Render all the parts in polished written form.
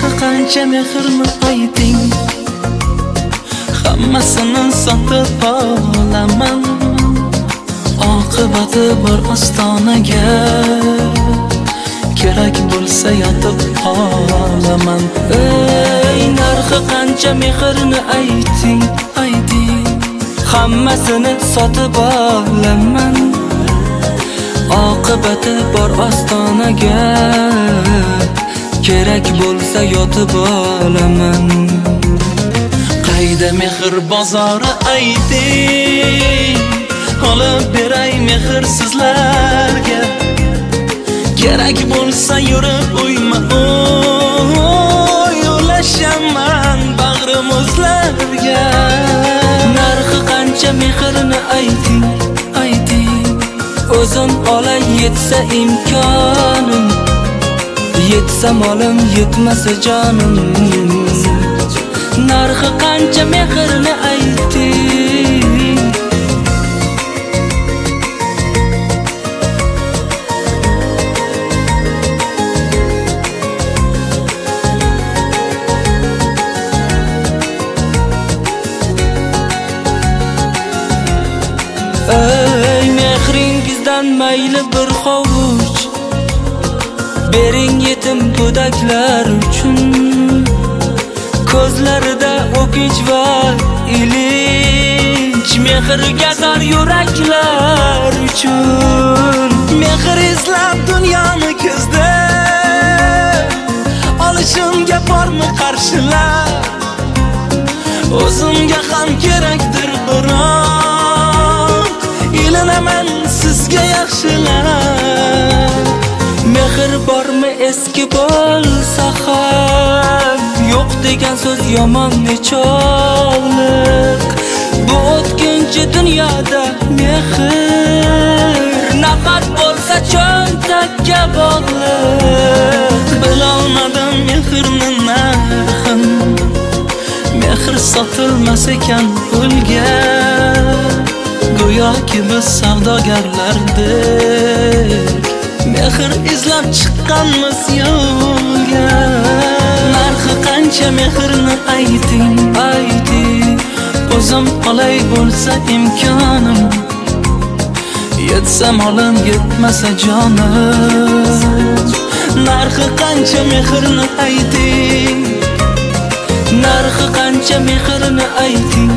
narxi qancha mehrni ayting, hammasini sotib olaman. Oqibati bor ostonaga, kerak bo'lsa yotib olaman. Ey narxi qancha mehrni ayting, hammasini sotib olaman. Oqibati bor ostonaga, kerak bo'lsa yotib olaman. Qayda mehr bozori ayting, olib beray mehr sizlarga. Kerak bo'lsa yurib uyma ulashaman bag'rim o'zlarga. Narxi qancha mehrni ayting, o'zim olay yetsa imkonim, yetsa molim yetmasa jonim. Narxi qancha mehrni ayting. Ey mehringizdan mayli bir hovuch bering yetim go'daklar uchun. Ko'zlarida o'kinch va ilinj, mehrga zor yuraklar uchun. Mehr izlab dunyoni ko'zda olishimga bormi qarshilar? O'zimga ham kerakdir biroq, ilinaman sizga yaxshilar. Mehr bormi eski bo'lsa ham, yo'q degan so'z yomon nechog'liq. Bu o'tkinchi dunyoda mehr nafaqat bo'lsa cho'ntakka bog'liq. Bilolmadim mehrni narxin, mehr sotilmas ekan pulga. Go'yoki biz savdogarlardik, mehr izlab chiqqanmiz yo'lga. Narxi qancha mehrni ayting, o'zim olay bo'lsa imkonim, yetsa molim yetmasa jonim. Narxi qancha mehrni ayting, narxi qancha mehrni ayting,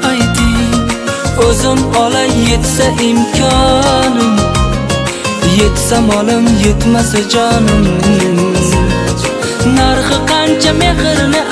o'zim olay yetsa imkonim, yetsa molim yetmasa jonim. Narxi qancha mehrni